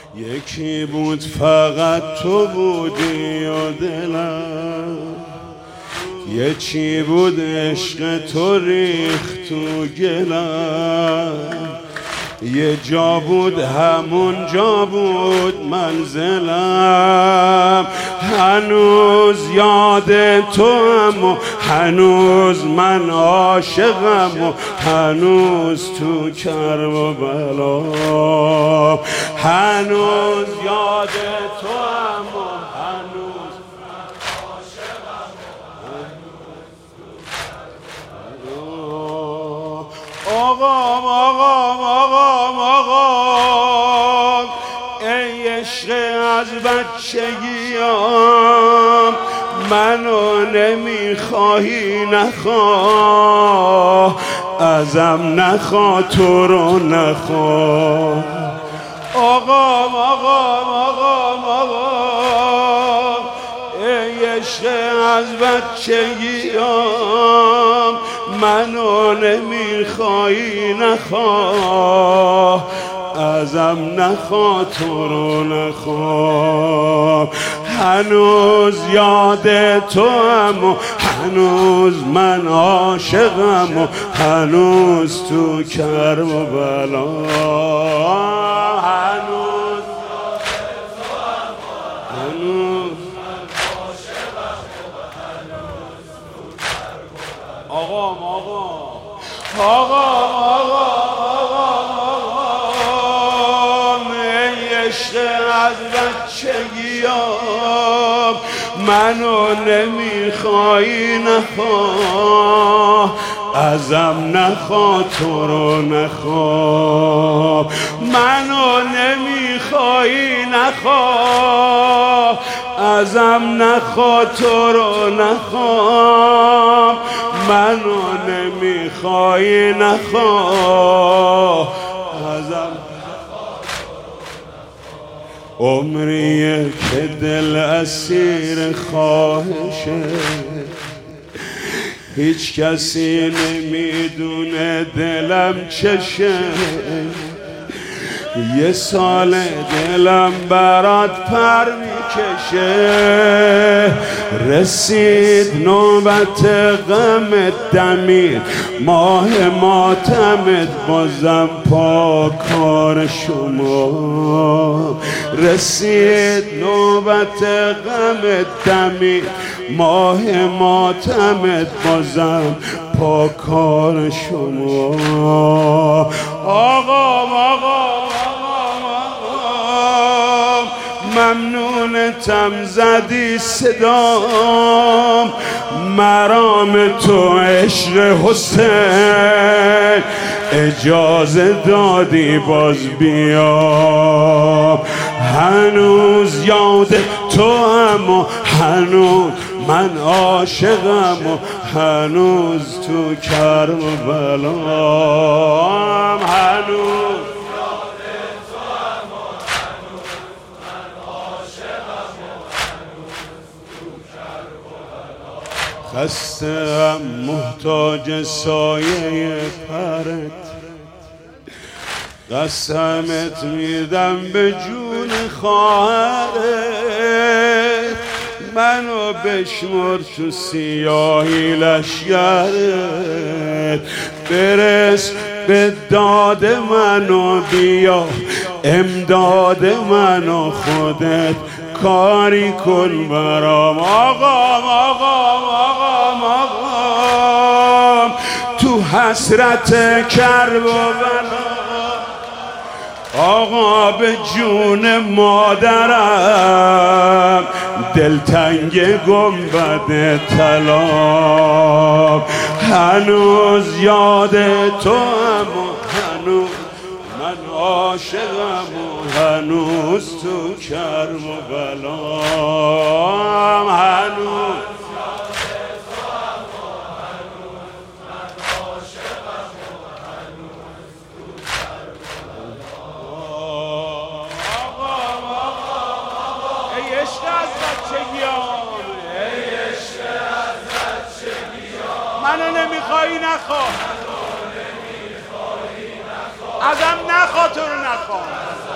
یکی بود فقط تو بودی و دلم، یه چی بود عشق تو ریخت تو گلم، یه جا بود همون جا بود منزلم. هنوز یاد تو هم و هنوز من عاشقم و هنوز تو کرب و بلا، هنوز یاد تو هم و هنوز من عاشقم و هنوز تو کرب و بلا. آقام ای عشق از بچگیام، منو نمیخواهی نخواه، ازم نخواه تو رو نخواه. آقام ای عشق از بچگیام، منو نمیخوایی نخواه، ازم نخواه تو رو نخواه. هنوز یاد تو هم و هنوز من عاشقم و هنوز تو کرب و بلا، هنوز یاد تو هم و هنوز من عاشقم و هنوز تو کرب و بلا. آقام از بچگیام، منو نمیخوایی نخواه، ازم نخواه تو رو نخواه. منو نمیخوایی نخواه، ازم نخواه تو رو نخواه. منو نمیخوایی نخواه، ازم عمریه که دل اسیر خواهشه، هیچ کسی نمیدونه دلم چشه. یه سال دلم برات پر میکشه، رسید نوبت غمت دمید ماه ماتمت، بازم پا کار شما. رسید نوبت غمت دمید ماه ماتمت، بازم پا کار شما. آقام ممنونتم زدی صدام، مرام تو عشق حسین، اجازه دادی باز بیام. هنوز یاد تو هم و هنوز من عاشقم و هنوز تو کرب و بلام، هنوز خستم محتاج سایه پرت، قسمت میدم به جون خواهرت، منو بشمر تو سیاهی لشگرت. برس به داد منو بیا امداد منو، خودت کاری کن برام. آقام تو حسرت کرب و بلا، آقا به جون مادرم دلتنگ گنبد طلا. هنوز یاد تو هم و هنوز من عاشقم و هنوز تو کرب و بلام، هنوز منو نمیخوایی نخواه، ازم نخواه تو رو نخواه.